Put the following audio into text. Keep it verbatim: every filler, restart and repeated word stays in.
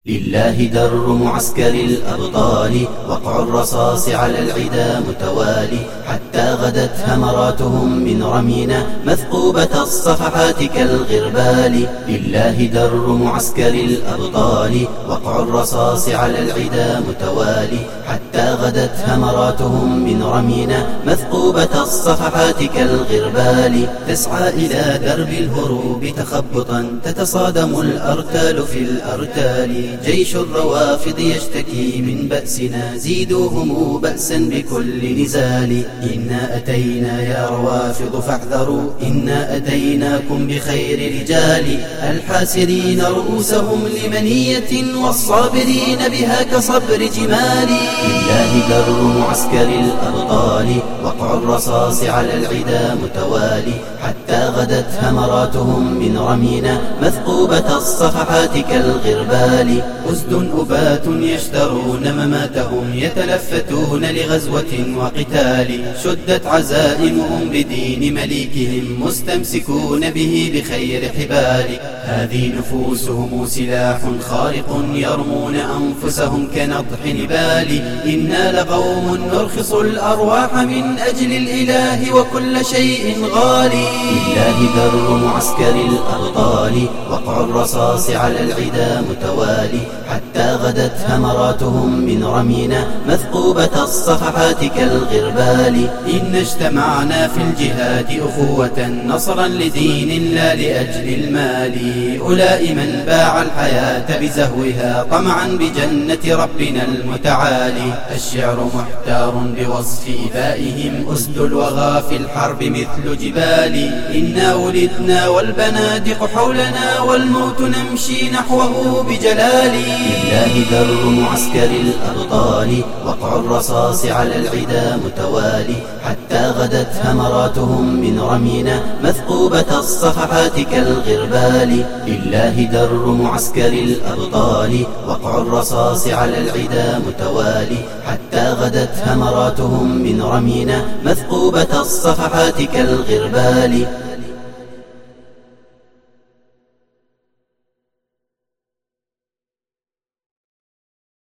لله در معسكر الأبطال، وقع الرصاص على العدا متوالي، حتى غدت همراتهم من رمينا مثقوبة الصفحات كالغربال. لله در معسكر الأبطال، وقع الرصاص على العدا متوالي، حتى غدت همراتهم من رمينا مثقوبة الصفحات كالغربال. تسعى إلى درب الهروب تخبطا، تتصادم الأرتال في الأرتال. جيش الروافض يشتكي من بأسنا، زيدوهم بأسا بكل نزال. إنا أتينا يا روافض فاحذروا، إنا أتيناكم بخير رجال، الحاسرين رؤوسهم لمنية، والصابرين بها كصبر جمال. لله در معسكر الأبطال، وقع الرصاص على العدا متوالي، حتى غدت همراتهم من رمينا مثقوبة الصفحات كالغربال. أسد أبات يشترون مماتهم، يتلفتون لغزوة وقتال. شدت عزائمهم بدين مليكهم، مستمسكون به بخير حبال. هذه نفوسهم سلاح خارق، يرمون أنفسهم كنضح نبال. إنا لقوم نرخص الأرواح من أجل الإله، وكل شيء غالي. لله در معسكر الأبطال، وقع الرصاص على العدا متوالي، حتى غدت همراتهم من رمينا مثقوبة الصفحات كالغربال. إن اجتمعنا في الجهاد أخوة، نصرا لدين لا لأجل المال. أولئك من باع الحياة بزهوها، طمعا بجنة ربنا المتعالي. الشعر محتار بوصف إبائهم، أسد الوغى في الحرب مثل جبال. إنا ولدنا والبنادق حولنا، والموت نمشي نحوه بجلال. لله در معسكر الأبطال، وقع الرصاص على العدا متوالي، حتى غدت همراتهم من رمينا مثقوبة الصفحات كالغربال. لله در معسكر الأبطال، وقع الرصاص على العدا متوالي، حتى غدت همراتهم من رمينا مثقوبة الصفحات كالغربال.